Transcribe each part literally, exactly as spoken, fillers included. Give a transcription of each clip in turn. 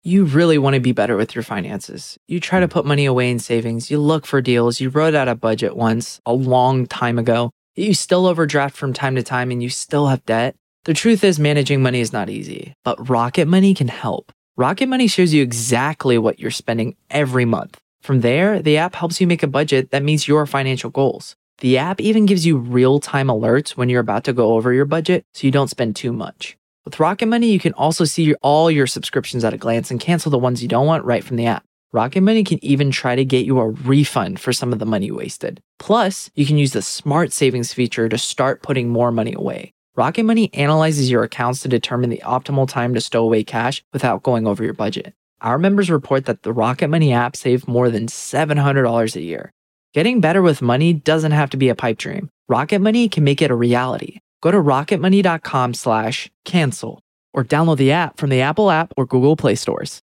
You really want to be better with your finances. You try to put money away in savings. You look for deals. You wrote out a budget once a long time ago. You still overdraft from time to time and you still have debt. The truth is, managing money is not easy, but Rocket Money can help. Rocket Money shows you exactly what you're spending every month. From there, the app helps you make a budget that meets your financial goals. The app even gives you real-time alerts when you're about to go over your budget so you don't spend too much. With Rocket Money, you can also see your, all your subscriptions at a glance and cancel the ones you don't want right from the app. Rocket Money can even try to get you a refund for some of the money wasted. Plus, you can use the Smart Savings feature to start putting more money away. Rocket Money analyzes your accounts to determine the optimal time to stow away cash without going over your budget. Our members report that the Rocket Money app saved more than seven hundred dollars a year. Getting better with money doesn't have to be a pipe dream. Rocket Money can make it a reality. Go to rocketmoney.com slash cancel or download the app from the Apple app or Google Play stores.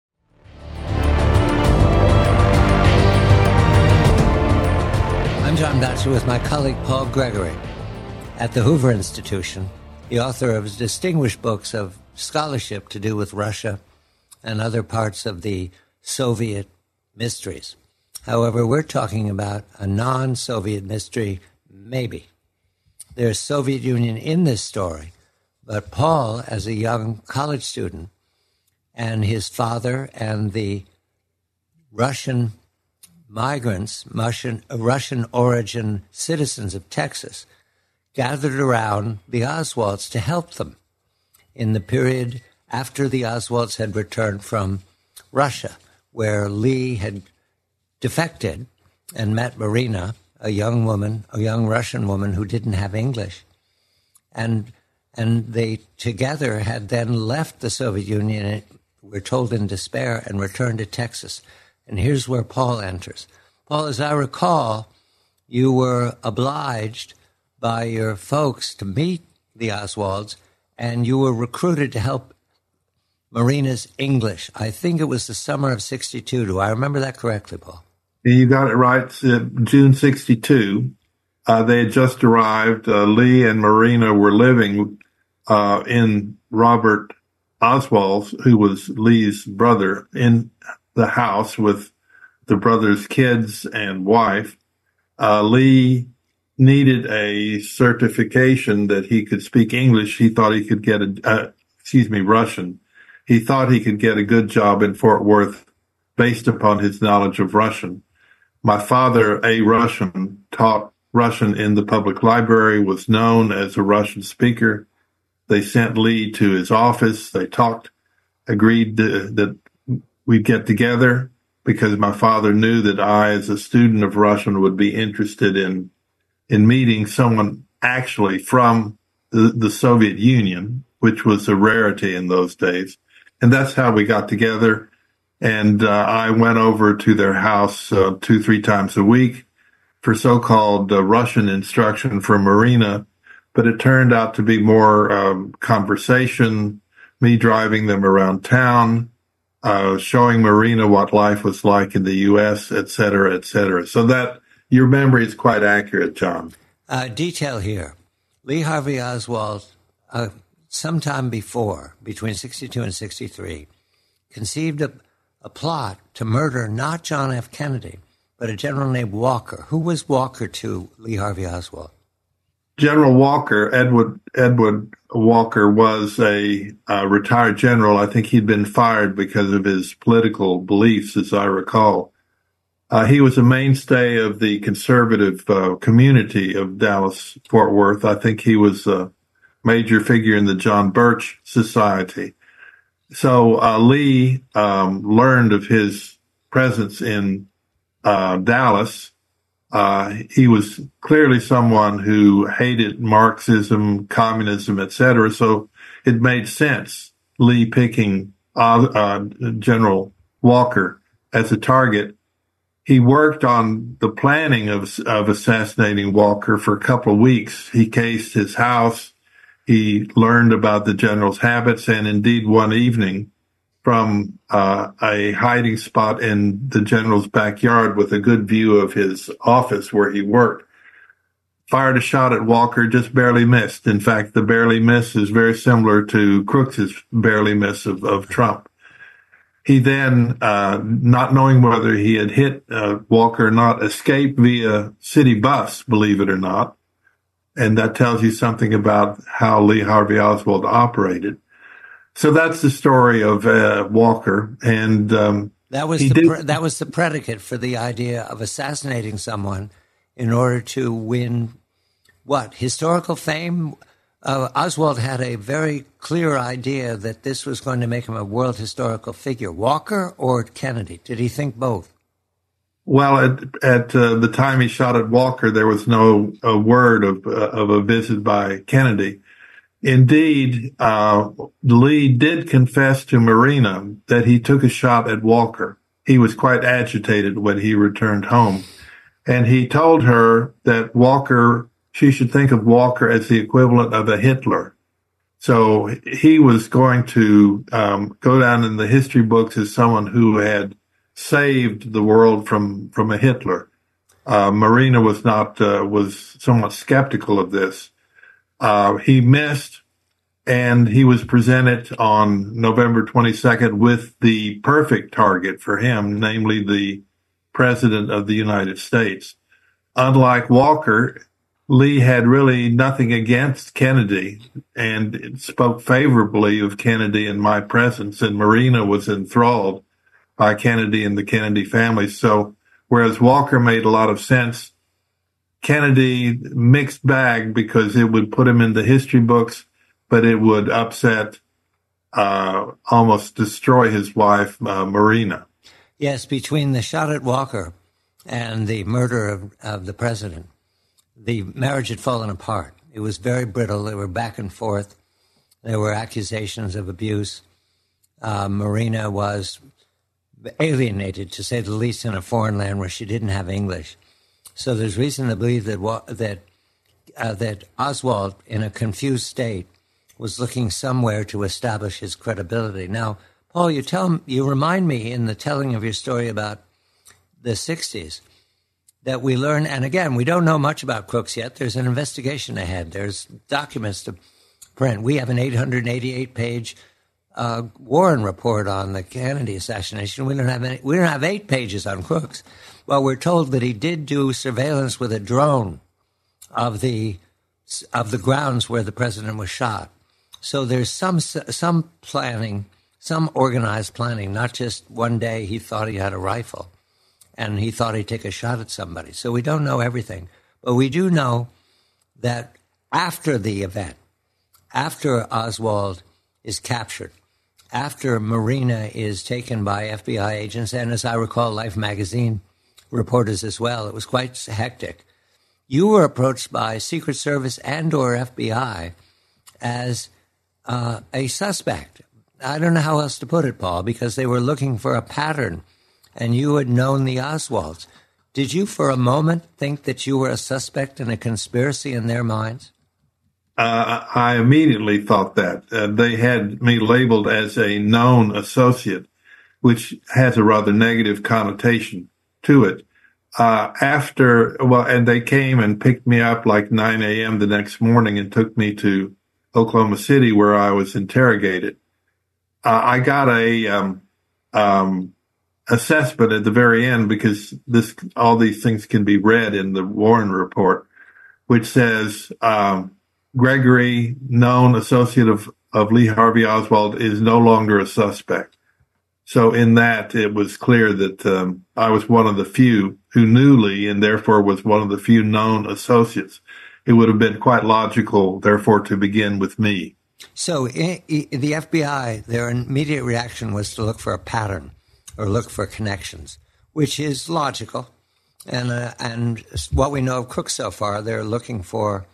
I'm John Batchelor with my colleague Paul Gregory at the Hoover Institution, the author of distinguished books of scholarship to do with Russia and other parts of the Soviet mysteries. However, we're talking about a non-Soviet mystery, maybe. There's Soviet Union in this story, but Paul, as a young college student, and his father and the Russian migrants, Russian, Russian origin citizens of Texas, gathered around the Oswalds to help them in the period after the Oswalds had returned from Russia, where Lee had defected and met Marina, a young woman, a young Russian woman who didn't have English. And and they together had then left the Soviet Union, we're told in despair, and returned to Texas. And here's where Paul enters. Paul, as I recall, you were obliged by your folks to meet the Oswalds, and you were recruited to help Marina's English. I think it was the summer of sixty-two. Do I remember that correctly, Paul? You got it right. Uh, June sixty-two. Uh, they had just arrived. Uh, Lee and Marina were living uh, in Robert Oswald's, who was Lee's brother, in the house with the brother's kids and wife. Uh, Lee needed a certification that he could speak English. He thought he could get a, uh, excuse me, Russian. He thought he could get a good job in Fort Worth based upon his knowledge of Russian. My father, a Russian, taught Russian in the public library, was known as a Russian speaker. They sent Lee to his office. They talked, agreed to, that we'd get together because my father knew that I, as a student of Russian, would be interested in in meeting someone actually from the, the Soviet Union, which was a rarity in those days. And that's how we got together. And uh, I went over to their house uh, two, three times a week for so-called uh, Russian instruction for Marina. But it turned out to be more um, conversation, me driving them around town, uh, showing Marina what life was like in the U S, et cetera, et cetera. So that your memory is quite accurate, John. Uh, detail here. Lee Harvey Oswald, uh, sometime before, between sixty-two and sixty-three, conceived a a plot to murder not John F. Kennedy, but a general named Walker. Who was Walker to Lee Harvey Oswald? General Walker, Edward Edward Walker, was a uh, retired general. I think he'd been fired because of his political beliefs, as I recall. Uh, he was a mainstay of the conservative uh, community of Dallas-Fort Worth. I think he was a major figure in the John Birch Society. So uh, Lee um, learned of his presence in uh, Dallas. Uh, he was clearly someone who hated Marxism, communism, et cetera. So it made sense, Lee picking uh, uh, General Walker as a target. He worked on the planning of, of assassinating Walker for a couple of weeks. He cased his house. He learned about the general's habits, and indeed one evening from uh, a hiding spot in the general's backyard with a good view of his office where he worked, fired a shot at Walker, just barely missed. In fact, the barely miss is very similar to Crooks's barely miss of, of Trump. He then, uh, not knowing whether he had hit uh, Walker or not, escaped via city bus, believe it or not. And that tells you something about how Lee Harvey Oswald operated. So that's the story of uh, Walker. And um, that was the did, pre- that was the predicate for the idea of assassinating someone in order to win what? Historical fame? Uh, Oswald had a very clear idea that this was going to make him a world historical figure. Walker or Kennedy? Did he think both? Well, at, at uh, the time he shot at Walker, there was no a word of, uh, of a visit by Kennedy. Indeed, uh, Lee did confess to Marina that he took a shot at Walker. He was quite agitated when he returned home. And he told her that Walker, she should think of Walker as the equivalent of a Hitler. So he was going to um, go down in the history books as someone who had saved the world from, from a Hitler. Uh, Marina was not, uh, was somewhat skeptical of this. Uh, he missed, and he was presented on November twenty-second with the perfect target for him, namely the President of the United States. Unlike Walker, Lee had really nothing against Kennedy and spoke favorably of Kennedy in my presence, and Marina was enthralled by Kennedy and the Kennedy family. So whereas Walker made a lot of sense, Kennedy, mixed bag, because it would put him in the history books, but it would upset, uh, almost destroy his wife, uh, Marina. Yes, between the shot at Walker and the murder of, of the president, the marriage had fallen apart. It was very brittle. They were back and forth. There were accusations of abuse. Uh, Marina was alienated, to say the least, in a foreign land where she didn't have English. So there's reason to believe that that uh, that Oswald, in a confused state, was looking somewhere to establish his credibility. Now, Paul, you tell you remind me in the telling of your story about the sixties that we learn, and again, we don't know much about Crooks yet. There's an investigation ahead. There's documents to print. We have an eight hundred eighty-eight page uh, Warren report on the Kennedy assassination. We don't have any, we don't have eight pages on Crooks. Well, we're told that he did do surveillance with a drone of the of the grounds where the president was shot. So there's some some planning, some organized planning, not just one day he thought he had a rifle and he thought he'd take a shot at somebody. So we don't know everything. But we do know that after the event, after Oswald is captured, after Marina is taken by F B I agents, and as I recall, Life magazine reporters as well, it was quite hectic. You were approached by Secret Service and or F B I as uh, a suspect. I don't know how else to put it, Paul, because they were looking for a pattern, and you had known the Oswalds. Did you for a moment think that you were a suspect in a conspiracy in their minds? Uh, I immediately thought that. Uh, they had me labeled as a known associate, which has a rather negative connotation to it. Uh, after, well, and they came and picked me up like nine a.m. the next morning and took me to Oklahoma City, where I was interrogated. Uh, I got a, um, um, assessment at the very end, because this, all these things can be read in the Warren report, which says, um, Gregory, known associate of, of Lee Harvey Oswald, is no longer a suspect. So in that, it was clear that um, I was one of the few who knew Lee, and therefore was one of the few known associates. It would have been quite logical, therefore, to begin with me. So in, in the F B I, their immediate reaction was to look for a pattern or look for connections, which is logical. And uh, and what we know of Crooks so far, they're looking for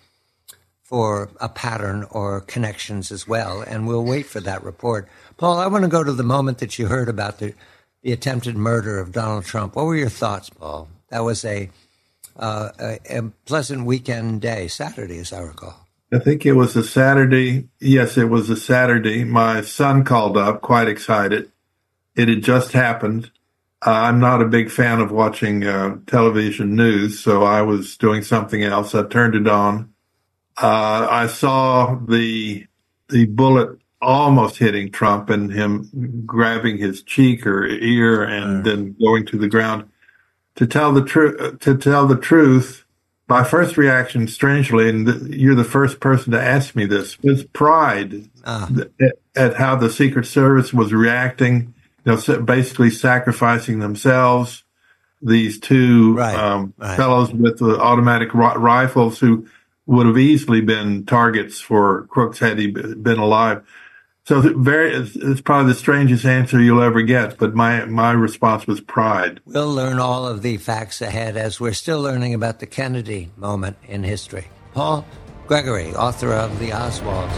for a pattern or connections as well, and we'll wait for that report. Paul, I want to go to the moment that you heard about the, the attempted murder of Donald Trump. What were your thoughts, Paul? That was a, uh, a, a pleasant weekend day, Saturday, as I recall. I think it was a Saturday. Yes, it was a Saturday. My son called up, quite excited. It had just happened. Uh, I'm not a big fan of watching uh, television news, so I was doing something else. I turned it on. Uh, I saw the the bullet almost hitting Trump and him grabbing his cheek or ear and mm. then going to the ground. To tell the truth, to tell the truth, my first reaction, strangely, and th- you're the first person to ask me this, was pride uh. at, at how the Secret Service was reacting. You know, basically sacrificing themselves. These two right, um, right. fellows with the automatic ri- rifles who would have easily been targets for Crooks had he been alive. So very, it's, it's probably the strangest answer you'll ever get, but my, my response was pride. We'll learn all of the facts ahead as we're still learning about the Kennedy moment in history. Paul Gregory, author of The Oswalds.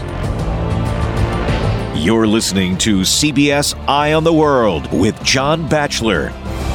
You're listening to C B S Eye on the World with John Batchelor.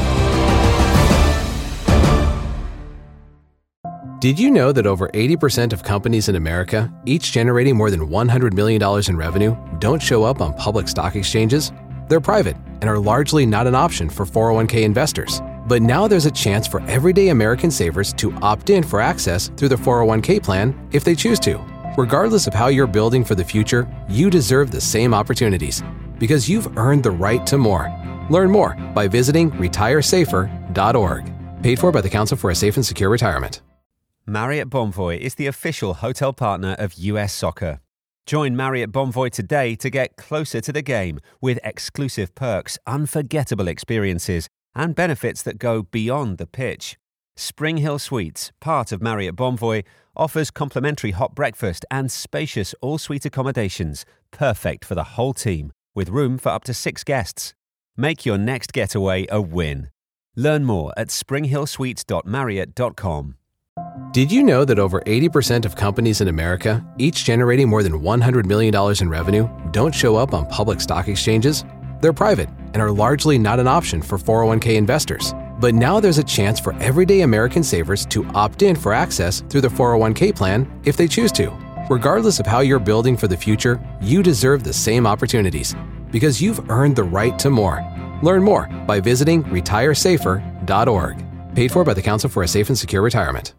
Did you know that over eighty percent of companies in America, each generating more than one hundred million dollars in revenue, don't show up on public stock exchanges? They're private and are largely not an option for four oh one k investors. But now there's a chance for everyday American savers to opt in for access through the four oh one k plan if they choose to. Regardless of how you're building for the future, you deserve the same opportunities because you've earned the right to more. Learn more by visiting retire safer dot org. Paid for by the Council for a Safe and Secure Retirement. Marriott Bonvoy is the official hotel partner of U S Soccer. Join Marriott Bonvoy today to get closer to the game with exclusive perks, unforgettable experiences, and benefits that go beyond the pitch. Spring Hill Suites, part of Marriott Bonvoy, offers complimentary hot breakfast and spacious all-suite accommodations, perfect for the whole team, with room for up to six guests. Make your next getaway a win. Learn more at spring hill suites dot marriott dot com. Did you know that over eighty percent of companies in America, each generating more than one hundred million dollars in revenue, don't show up on public stock exchanges? They're private and are largely not an option for four oh one k investors. But now there's a chance for everyday American savers to opt in for access through the four oh one k plan if they choose to. Regardless of how you're building for the future, you deserve the same opportunities because you've earned the right to more. Learn more by visiting retire safer dot org. Paid for by the Council for a Safe and Secure Retirement.